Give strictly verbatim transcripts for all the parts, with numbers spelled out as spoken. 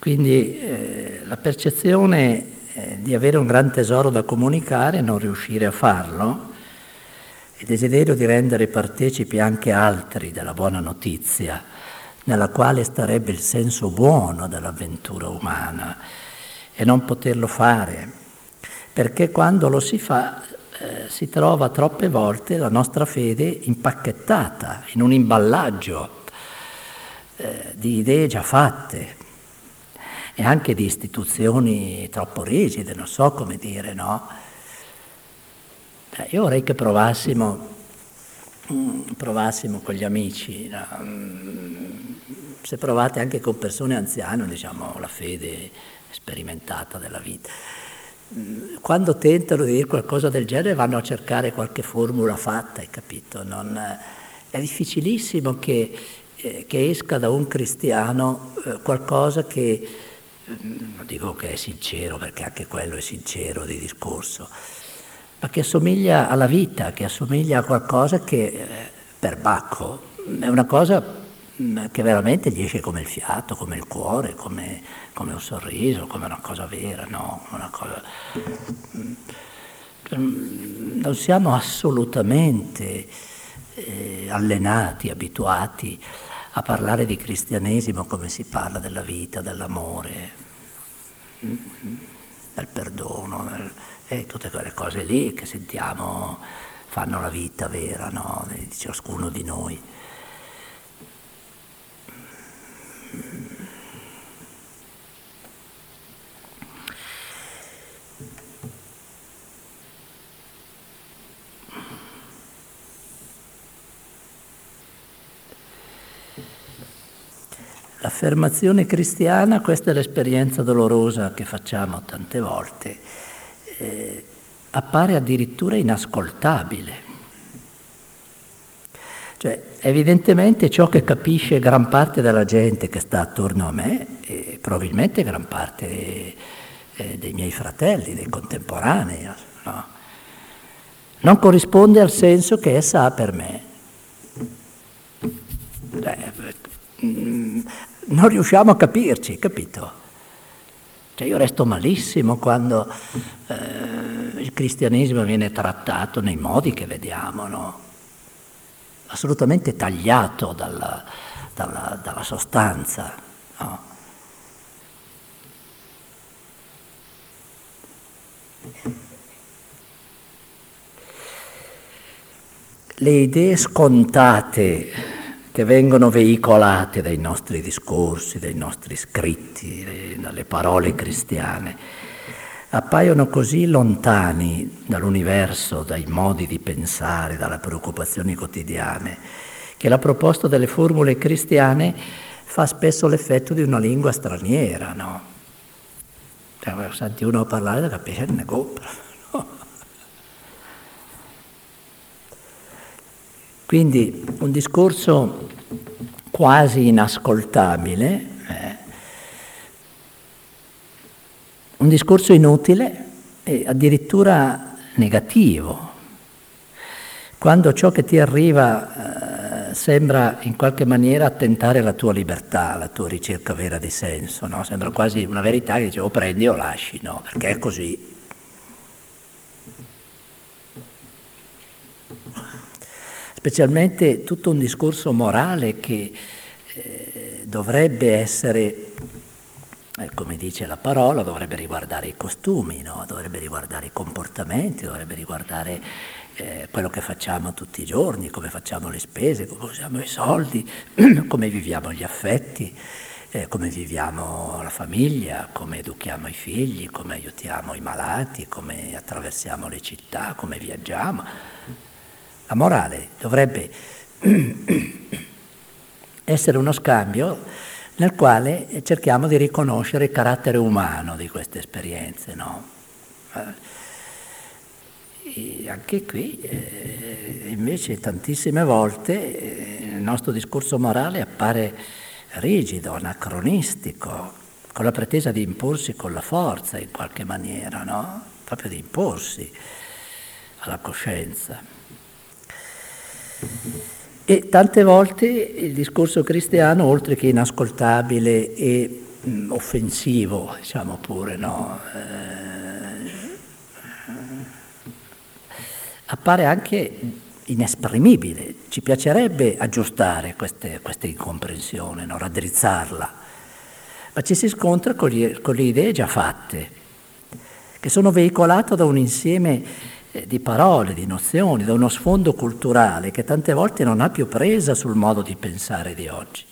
Quindi eh, la percezione eh, di avere un gran tesoro da comunicare e non riuscire a farlo, il desiderio di rendere partecipi anche altri della buona notizia, nella quale starebbe il senso buono dell'avventura umana, e non poterlo fare, perché quando lo si fa eh, si trova troppe volte la nostra fede impacchettata in un imballaggio eh, di idee già fatte e anche di istituzioni troppo rigide, non so come dire, no? Io vorrei che provassimo, provassimo con gli amici, no? Se provate anche con persone anziane, diciamo, la fede sperimentata della vita. Quando tentano di dire qualcosa del genere vanno a cercare qualche formula fatta, hai capito? Non, è difficilissimo che, eh, che esca da un cristiano eh, qualcosa che, non dico che è sincero, perché anche quello è sincero di discorso, ma che assomiglia alla vita, che assomiglia a qualcosa che, eh, per Bacco, è una cosa che veramente gli esce come il fiato, come il cuore, come, come un sorriso, come una cosa vera, no? Una cosa... Non siamo assolutamente eh, allenati, abituati a parlare di cristianesimo come si parla della vita, dell'amore, del perdono, del, e tutte quelle cose lì che sentiamo fanno la vita vera, no? Di ciascuno di noi. L'affermazione cristiana, questa è l'esperienza dolorosa che facciamo tante volte, eh, appare addirittura inascoltabile. Cioè, evidentemente ciò che capisce gran parte della gente che sta attorno a me, e probabilmente gran parte eh, dei miei fratelli, dei contemporanei, no? Non corrisponde al senso che essa ha per me. Cioè, non riusciamo a capirci, capito? Cioè io resto malissimo quando eh, il cristianesimo viene trattato nei modi che vediamo, no? Assolutamente tagliato dalla, dalla, dalla sostanza, no? Le idee scontate che vengono veicolate dai nostri discorsi, dai nostri scritti, dalle parole cristiane, appaiono così lontani dall'universo, dai modi di pensare, dalle preoccupazioni quotidiane, che la proposta delle formule cristiane fa spesso l'effetto di una lingua straniera, no? Cioè, senti uno parlare, capisce ne compra, no? Quindi un discorso quasi inascoltabile, eh, un discorso inutile e addirittura negativo, quando ciò che ti arriva eh, sembra in qualche maniera attentare alla tua libertà, alla tua ricerca vera di senso, no? Sembra quasi una verità che dice o prendi o lasci, no? Perché è così. Specialmente tutto un discorso morale che eh, dovrebbe essere, eh, come dice la parola, dovrebbe riguardare i costumi, no? Dovrebbe riguardare i comportamenti, dovrebbe riguardare eh, quello che facciamo tutti i giorni, come facciamo le spese, come usiamo i soldi, come viviamo gli affetti, eh, come viviamo la famiglia, come educhiamo i figli, come aiutiamo i malati, come attraversiamo le città, come viaggiamo. La morale dovrebbe essere uno scambio nel quale cerchiamo di riconoscere il carattere umano di queste esperienze, no? E anche qui, eh, invece, tantissime volte eh, il nostro discorso morale appare rigido, anacronistico, con la pretesa di imporsi con la forza in qualche maniera, no? Proprio di imporsi alla coscienza. E tante volte il discorso cristiano, oltre che inascoltabile e mh, offensivo, diciamo pure, no? Eh, appare anche inesprimibile. Ci piacerebbe aggiustare queste, questa incomprensione, no? Raddrizzarla, ma ci si scontra con, gli, con le idee già fatte, che sono veicolate da un insieme eh, di parole, di nozioni, da uno sfondo culturale che tante volte non ha più presa sul modo di pensare di oggi.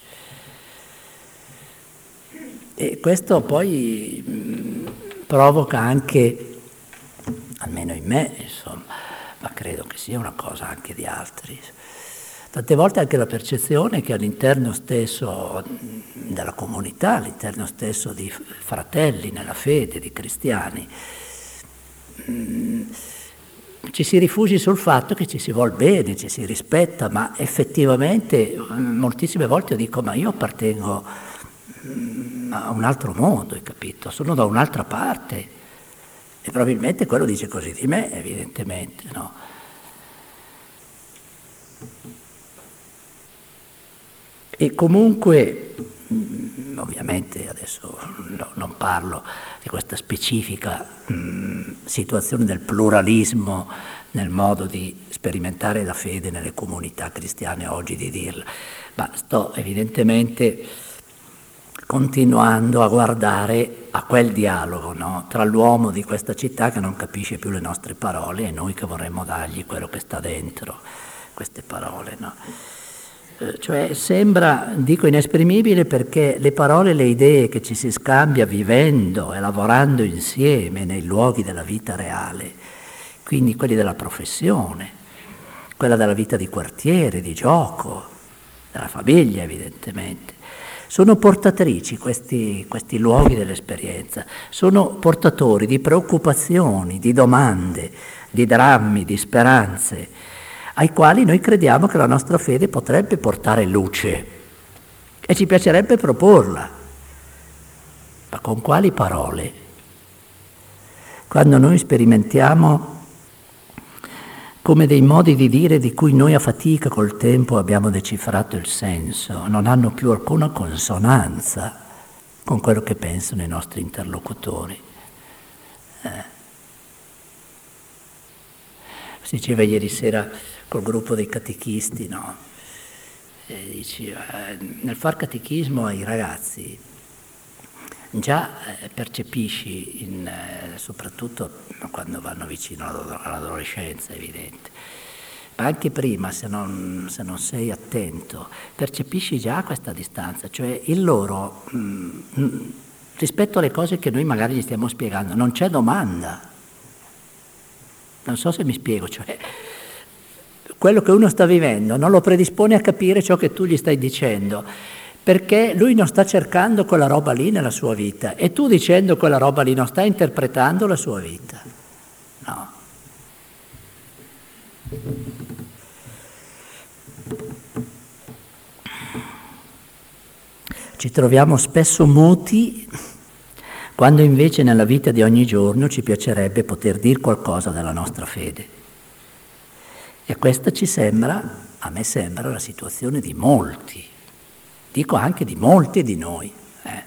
E questo poi mh, provoca anche, almeno in me, insomma, ma credo che sia una cosa anche di altri, tante volte anche la percezione che all'interno stesso della comunità, all'interno stesso di fratelli nella fede, di cristiani, mh, ci si rifugi sul fatto che ci si vuol bene, ci si rispetta, ma effettivamente moltissime volte io dico ma io appartengo a un altro mondo, hai capito? Sono da un'altra parte e probabilmente quello dice così di me, evidentemente, no? E comunque, ovviamente adesso no, non parlo di questa specifica mh, situazione del pluralismo nel modo di sperimentare la fede nelle comunità cristiane oggi, di dirla, ma sto evidentemente continuando a guardare a quel dialogo, no? Tra l'uomo di questa città che non capisce più le nostre parole e noi che vorremmo dargli quello che sta dentro queste parole, no? Eh, cioè sembra, dico inesprimibile, perché le parole e le idee che ci si scambia vivendo e lavorando insieme nei luoghi della vita reale, quindi quelli della professione, quella della vita di quartiere, di gioco, della famiglia evidentemente, sono portatrici questi, questi luoghi dell'esperienza, sono portatori di preoccupazioni, di domande, di drammi, di speranze, ai quali noi crediamo che la nostra fede potrebbe portare luce e ci piacerebbe proporla. Ma con quali parole? Quando noi sperimentiamo come dei modi di dire di cui noi a fatica col tempo abbiamo decifrato il senso, non hanno più alcuna consonanza con quello che pensano i nostri interlocutori. Eh. Si diceva ieri sera col gruppo dei catechisti, no? E diceva, eh, nel far catechismo ai ragazzi già eh, percepisci, in, eh, soprattutto quando vanno vicino all'adolescenza, è evidente, ma anche prima, se non, se non sei attento, percepisci già questa distanza, cioè il loro, mh, rispetto alle cose che noi magari gli stiamo spiegando, non c'è domanda. Non so se mi spiego, cioè quello che uno sta vivendo non lo predispone a capire ciò che tu gli stai dicendo, perché lui non sta cercando quella roba lì nella sua vita e tu dicendo quella roba lì non stai interpretando la sua vita. No. Ci troviamo spesso muti quando invece nella vita di ogni giorno ci piacerebbe poter dire qualcosa della nostra fede. E questa ci sembra, a me sembra, la situazione di molti. Dico anche di molti di noi. Eh.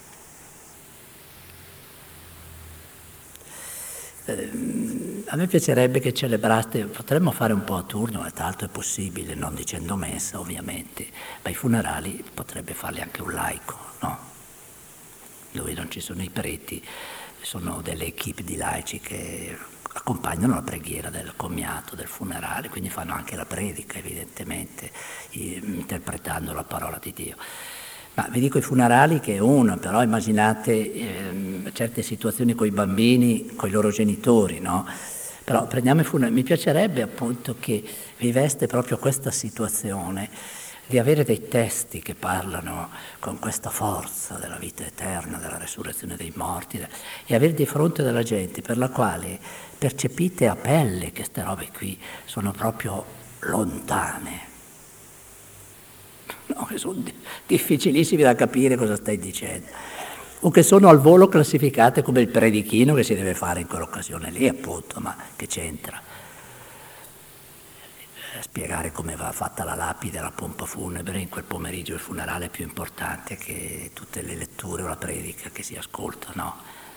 Eh, a me piacerebbe che celebraste, potremmo fare un po' a turno, e tra l'altro è possibile, non dicendo messa ovviamente, ma i funerali potrebbe farli anche un laico, no? Dove non ci sono i preti, sono delle equip di laici che accompagnano la preghiera del commiato, del funerale, quindi fanno anche la predica evidentemente, interpretando la parola di Dio. Ma vi dico i funerali che è uno, però immaginate ehm, certe situazioni con i bambini, con i loro genitori, no? Però prendiamo i funerali, mi piacerebbe appunto che viveste proprio questa situazione, di avere dei testi che parlano con questa forza della vita eterna, della resurrezione dei morti, e avere di fronte della gente per la quale percepite a pelle che queste robe qui sono proprio lontane, no, che sono difficilissimi da capire cosa stai dicendo, o che sono al volo classificate come il predichino che si deve fare in quell'occasione lì, appunto, ma che c'entra? spiegare come va fatta la lapide, la pompa funebre, in quel pomeriggio il funerale è più importante che tutte le letture o la predica che si ascolta, no?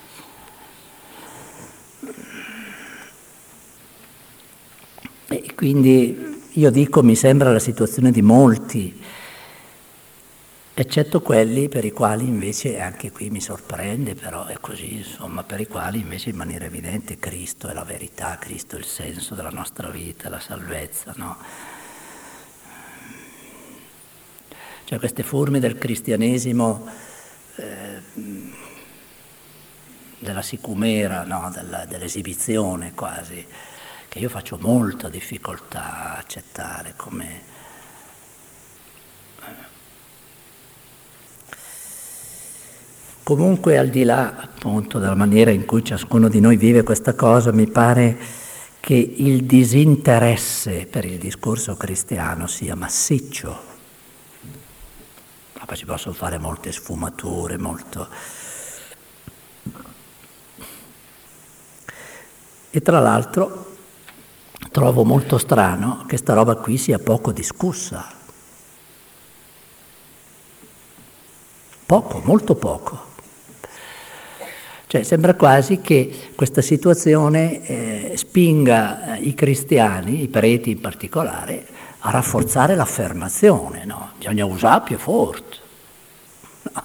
E quindi io dico, mi sembra la situazione di molti, eccetto quelli per i quali invece, anche qui mi sorprende, però è così, insomma, per i quali invece in maniera evidente Cristo è la verità, Cristo è il senso della nostra vita, la salvezza, no? Cioè queste forme del cristianesimo, eh, della sicumera, no? Della, dell'esibizione quasi, che io faccio molta difficoltà a accettare come... Comunque, al di là appunto della maniera in cui ciascuno di noi vive questa cosa, mi pare che il disinteresse per il discorso cristiano sia massiccio. Ma ci possono fare molte sfumature, molto... E tra l'altro trovo molto strano che sta roba qui sia poco discussa. Poco, molto poco. Cioè sembra quasi che questa situazione eh, spinga i cristiani, i preti in particolare, a rafforzare l'affermazione, no? Bisogna usare più forte. No.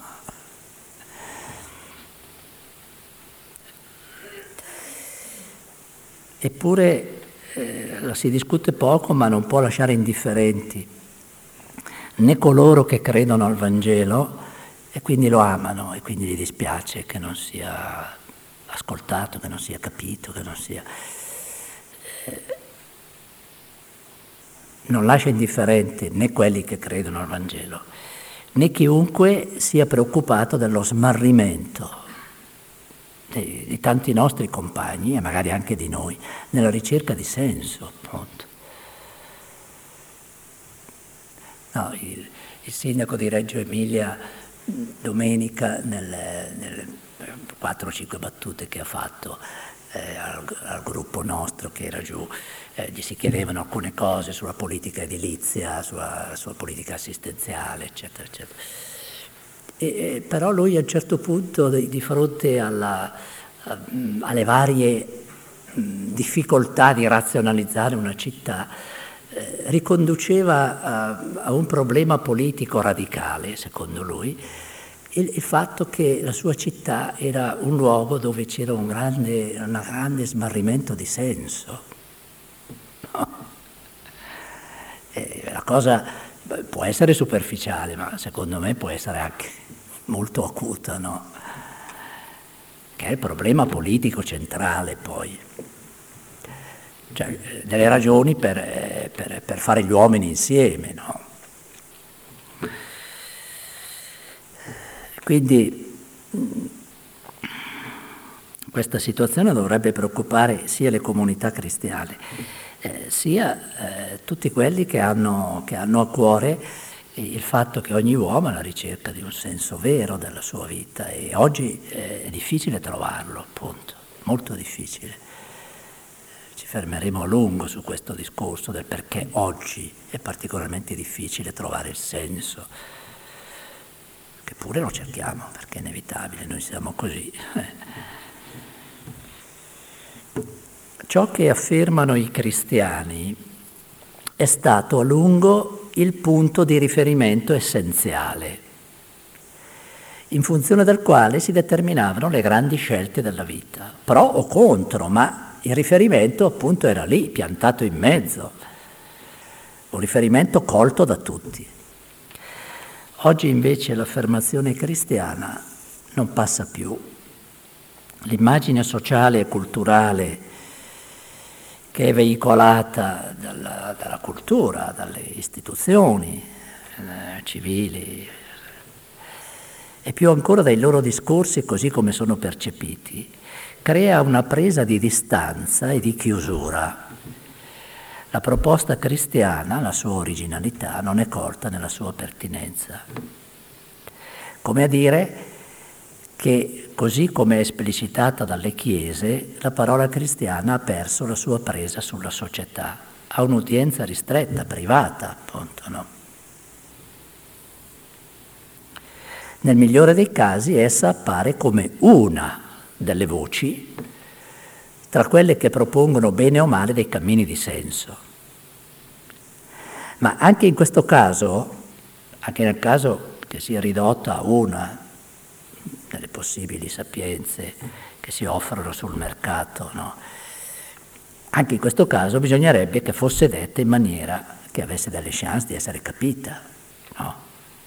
Eppure eh, la si discute poco, ma non può lasciare indifferenti né coloro che credono al Vangelo e quindi lo amano e quindi gli dispiace che non sia ascoltato, che non sia capito, che non sia... Eh, non lascia indifferente né quelli che credono al Vangelo, né chiunque sia preoccupato dello smarrimento di, di tanti nostri compagni e magari anche di noi nella ricerca di senso, appunto. No, il, il sindaco di Reggio Emilia domenica nelle, nelle quattro o cinque battute che ha fatto eh, al, al gruppo nostro che era giù, eh, gli si chiedevano alcune cose sulla politica edilizia, sulla, sulla politica assistenziale, eccetera, eccetera. E, eh, però lui a un certo punto di, di fronte alla, a, alle varie mh, difficoltà di razionalizzare una città, eh, riconduceva a, a un problema politico radicale, secondo lui, il, il fatto che la sua città era un luogo dove c'era un grande, un grande smarrimento di senso. No? E la cosa può essere superficiale, ma secondo me può essere anche molto acuta, no? Che è il problema politico centrale poi. Cioè, delle ragioni per, per, per fare gli uomini insieme, no? Quindi questa situazione dovrebbe preoccupare sia le comunità cristiane, eh, sia eh, tutti quelli che hanno, che hanno a cuore il fatto che ogni uomo è alla ricerca di un senso vero della sua vita e oggi è difficile trovarlo, appunto, molto difficile. Ci fermeremo a lungo su questo discorso del perché oggi è particolarmente difficile trovare il senso, che pure lo cerchiamo, perché è inevitabile, noi siamo così. Ciò che affermano i cristiani è stato a lungo il punto di riferimento essenziale, in funzione del quale si determinavano le grandi scelte della vita, pro o contro, ma il riferimento appunto era lì, piantato in mezzo, un riferimento colto da tutti. Oggi invece l'affermazione cristiana non passa più. L'immagine sociale e culturale che è veicolata dalla, dalla cultura, dalle istituzioni eh, civili e più ancora dai loro discorsi così come sono percepiti, crea una presa di distanza e di chiusura. La proposta cristiana, la sua originalità, non è colta nella sua pertinenza. Come a dire che, così come è esplicitata dalle chiese, la parola cristiana ha perso la sua presa sulla società, a un'udienza ristretta, privata, appunto, no? Nel migliore dei casi essa appare come una delle voci tra quelle che propongono bene o male dei cammini di senso. Ma anche in questo caso, anche nel caso che sia ridotta a una delle possibili sapienze che si offrono sul mercato, no? Anche in questo caso bisognerebbe che fosse detta in maniera che avesse delle chance di essere capita, no?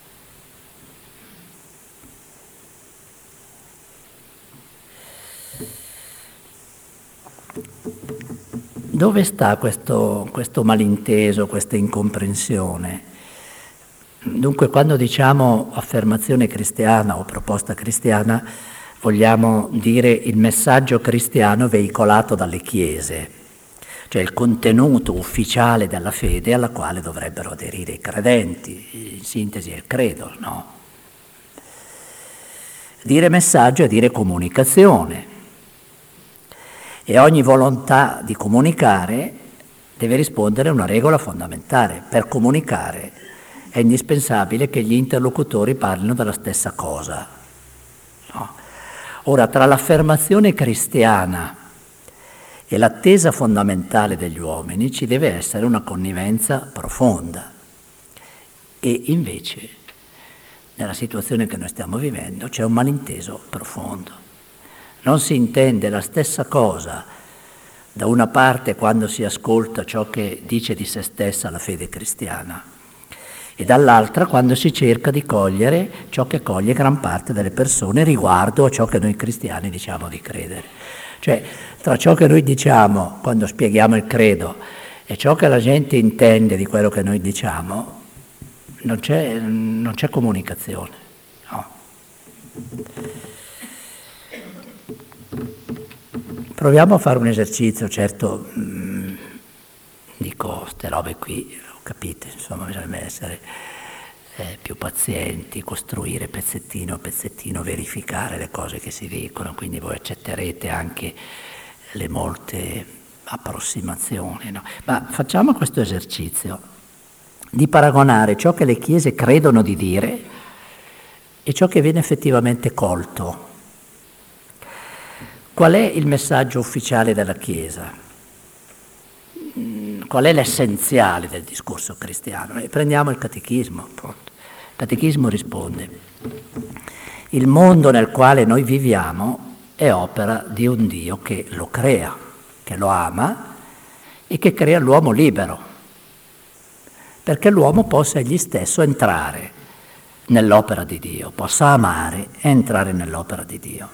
Dove sta questo, questo malinteso, questa incomprensione? Dunque, quando diciamo affermazione cristiana o proposta cristiana, vogliamo dire il messaggio cristiano veicolato dalle chiese, cioè il contenuto ufficiale della fede alla quale dovrebbero aderire i credenti, in sintesi è il credo, no? Dire messaggio è dire comunicazione. E ogni volontà di comunicare deve rispondere a una regola fondamentale. Per comunicare è indispensabile che gli interlocutori parlino della stessa cosa. No? Ora, tra l'affermazione cristiana e l'attesa fondamentale degli uomini ci deve essere una connivenza profonda. E invece, nella situazione che noi stiamo vivendo, c'è un malinteso profondo. Non si intende la stessa cosa da una parte quando si ascolta ciò che dice di se stessa la fede cristiana e dall'altra quando si cerca di cogliere ciò che coglie gran parte delle persone riguardo a ciò che noi cristiani diciamo di credere. Cioè, tra ciò che noi diciamo quando spieghiamo il credo e ciò che la gente intende di quello che noi diciamo, non c'è, non c'è comunicazione, no. Proviamo a fare un esercizio, certo, mh, dico, ste robe qui, lo capite, insomma, bisogna essere eh, più pazienti, costruire pezzettino a pezzettino, verificare le cose che si dicono, quindi voi accetterete anche le molte approssimazioni, no? Ma facciamo questo esercizio di paragonare ciò che le chiese credono di dire e ciò che viene effettivamente colto. Qual è il messaggio ufficiale della Chiesa? Qual è l'essenziale del discorso cristiano? E prendiamo il catechismo, appunto. Il catechismo risponde: il mondo nel quale noi viviamo è opera di un Dio che lo crea, che lo ama e che crea l'uomo libero, perché l'uomo possa egli stesso entrare nell'opera di Dio, possa amare e entrare nell'opera di Dio.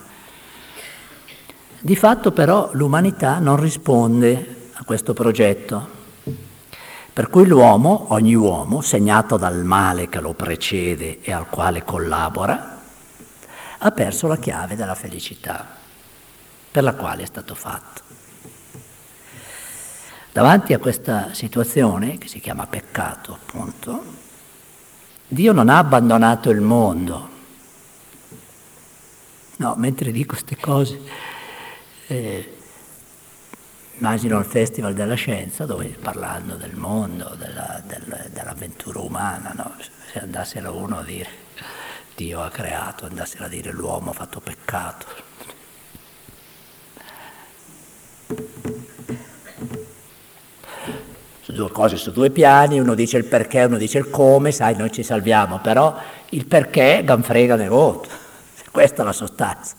Di fatto però l'umanità non risponde a questo progetto, per cui l'uomo, ogni uomo, segnato dal male che lo precede e al quale collabora, ha perso la chiave della felicità per la quale è stato fatto. Davanti a questa situazione, che si chiama peccato appunto, Dio non ha abbandonato il mondo. No, mentre dico queste cose, Eh, immagino il Festival della Scienza dove, parlando del mondo, della, del, dell'avventura umana, no? Se andassero uno a dire Dio ha creato, andassero a dire l'uomo ha fatto peccato. Su due cose, su due piani, uno dice il perché, uno dice il come, sai, noi ci salviamo, però il perché ganfrega ne voto, questa è la sostanza.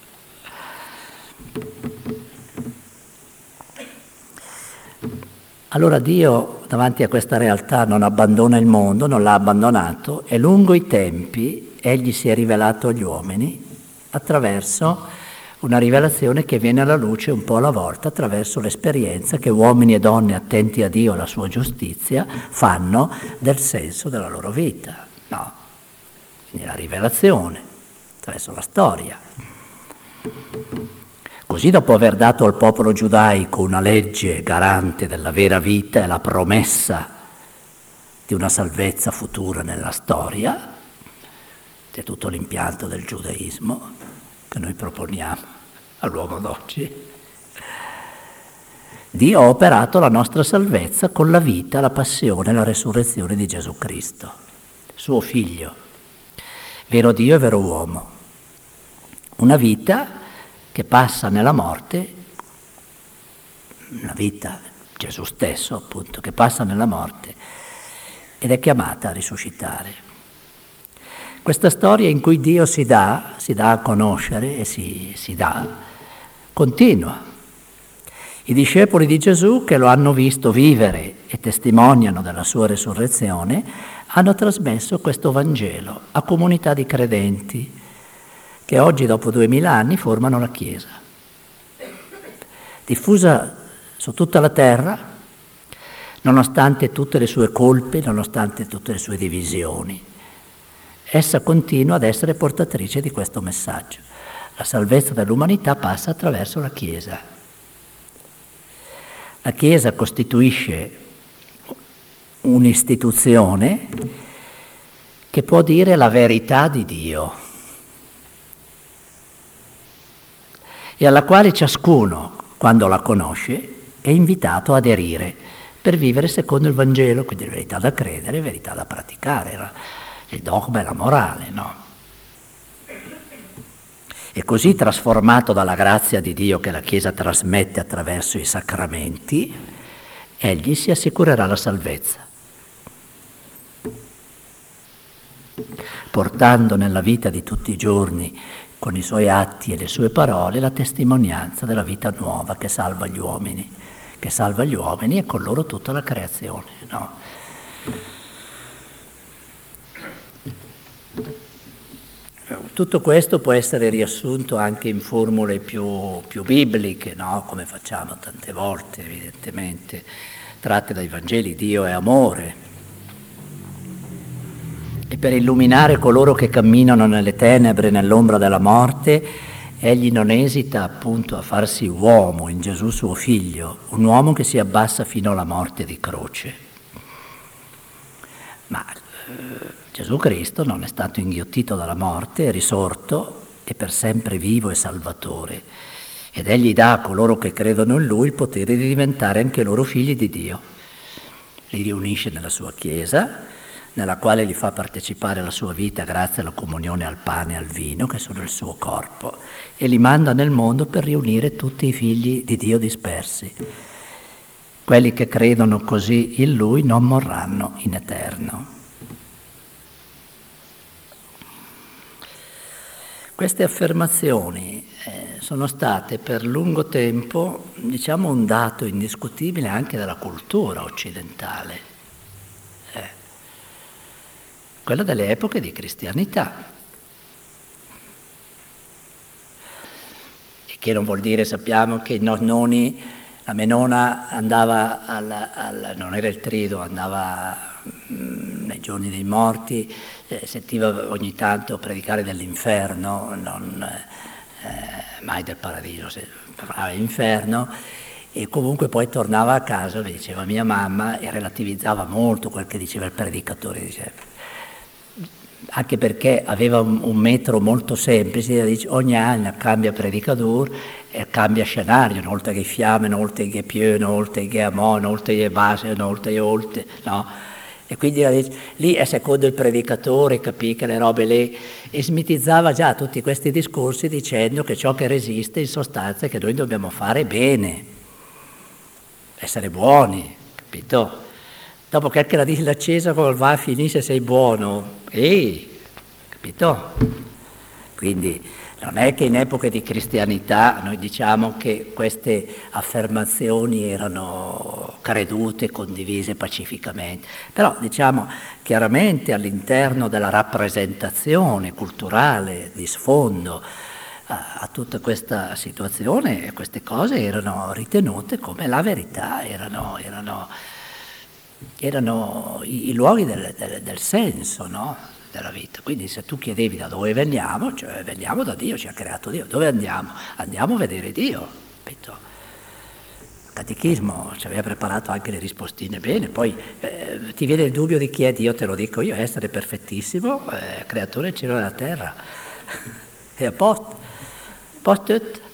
Allora Dio, davanti a questa realtà, non abbandona il mondo, non l'ha abbandonato, e lungo i tempi egli si è rivelato agli uomini attraverso una rivelazione che viene alla luce un po' alla volta, attraverso l'esperienza che uomini e donne attenti a Dio e alla sua giustizia fanno del senso della loro vita. No, quindi la rivelazione attraverso la storia. Così, dopo aver dato al popolo giudaico una legge garante della vera vita e la promessa di una salvezza futura nella storia, c'è tutto l'impianto del giudaismo che noi proponiamo all'uomo d'oggi, Dio ha operato la nostra salvezza con la vita, la passione e la resurrezione di Gesù Cristo, suo Figlio, vero Dio e vero uomo. Una vita che passa nella morte, una vita, Gesù stesso appunto, che passa nella morte ed è chiamata a risuscitare. Questa storia in cui Dio si dà, si dà a conoscere e si, si dà, continua. I discepoli di Gesù che lo hanno visto vivere e testimoniano della sua resurrezione hanno trasmesso questo Vangelo a comunità di credenti che oggi dopo duemila anni formano la Chiesa, diffusa su tutta la terra, nonostante tutte le sue colpe, nonostante tutte le sue divisioni. Essa continua ad essere portatrice di questo messaggio. La salvezza dell'umanità passa attraverso la Chiesa. La Chiesa costituisce un'istituzione che può dire la verità di Dio e alla quale ciascuno, quando la conosce, è invitato ad aderire per vivere secondo il Vangelo, quindi verità da credere, verità da praticare, il dogma e la morale, no? E così, trasformato dalla grazia di Dio che la Chiesa trasmette attraverso i sacramenti, egli si assicurerà la salvezza, portando nella vita di tutti i giorni, con i suoi atti e le sue parole, la testimonianza della vita nuova che salva gli uomini, che salva gli uomini e con loro tutta la creazione, no? Tutto questo può essere riassunto anche in formule più, più bibliche, no? Come facciamo tante volte, evidentemente, tratte dai Vangeli. Dio è amore. E per illuminare coloro che camminano nelle tenebre, nell'ombra della morte, egli non esita appunto a farsi uomo in Gesù suo Figlio, un uomo che si abbassa fino alla morte di croce. Ma eh, Gesù Cristo non è stato inghiottito dalla morte, è risorto, è per sempre vivo e salvatore, ed egli dà a coloro che credono in Lui il potere di diventare anche loro figli di Dio. Li riunisce nella sua Chiesa, nella quale li fa partecipare alla sua vita grazie alla comunione al pane e al vino, che sono il suo corpo, e li manda nel mondo per riunire tutti i figli di Dio dispersi. Quelli che credono così in Lui non morranno in eterno. Queste affermazioni eh, sono state per lungo tempo, diciamo, un dato indiscutibile anche della cultura occidentale, eh, quella delle epoche di cristianità. E che non vuol dire, sappiamo, che i nonnoni, la mia nonna andava, alla, alla, non era il trido, andava mh, nei giorni dei morti, eh, sentiva ogni tanto predicare dell'inferno, non eh, mai del paradiso, se parlava dell'inferno, e comunque poi tornava a casa, diceva mia mamma, e relativizzava molto quel che diceva il predicatore, diceva. Anche perché aveva un, un metro molto semplice, dice, ogni anno cambia predicatore e cambia scenario, una volta che fiamme, una volta che più, una volta che amò, una volta che base, una volta che oltre, no? E quindi dice, lì è secondo il predicatore, capì che le robe lì, e smitizzava già tutti questi discorsi dicendo che ciò che resiste in sostanza è che noi dobbiamo fare bene, essere buoni, capito? Dopo che anche la dice l'accesa come va a finire se sei buono, ehi, capito? Quindi non è che in epoche di cristianità noi diciamo che queste affermazioni erano credute, condivise pacificamente, però diciamo chiaramente all'interno della rappresentazione culturale di sfondo a, a tutta questa situazione, queste cose erano ritenute come la verità, erano... erano erano i, i luoghi del, del, del senso, no? Della vita. Quindi se tu chiedevi da dove veniamo, cioè veniamo da Dio, ci ha creato Dio. Dove andiamo? Andiamo a vedere Dio, capito? Il catechismo ci aveva preparato anche le rispostine bene, poi eh, ti viene il dubbio di chi è Dio, te lo dico io, essere perfettissimo, eh, creatore del cielo e della terra. E a posto, posto tutto.